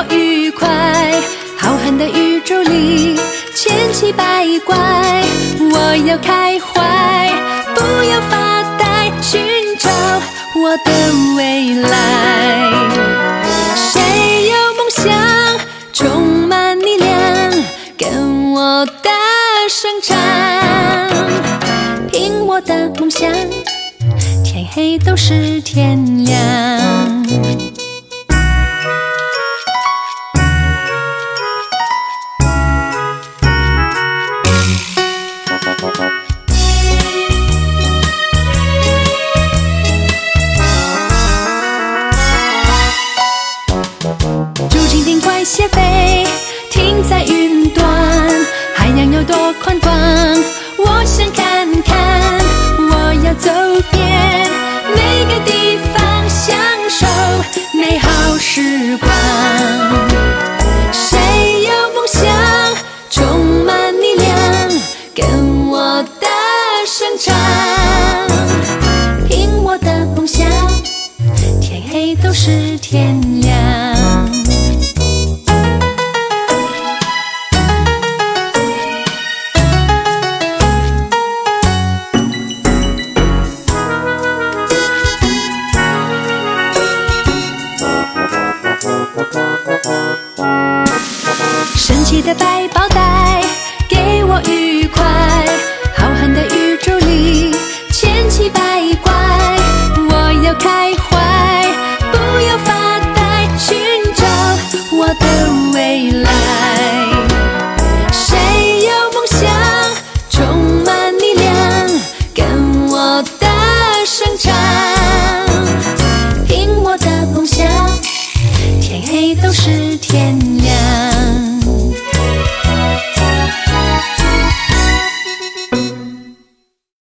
活愉快。浩瀚的宇宙里，千奇百怪，我要开怀，不要发呆，寻找我的未来。谁有梦想，充满力量，跟我大声唱，凭我的梦想，天黑都是天亮。竹蜻蜓快些飞，停在云端，海洋有多宽广，我想看看。我要走遍每个地方，享受美好时光。谁有梦想，充满力量，跟我大声唱，凭我的梦想，天黑都是天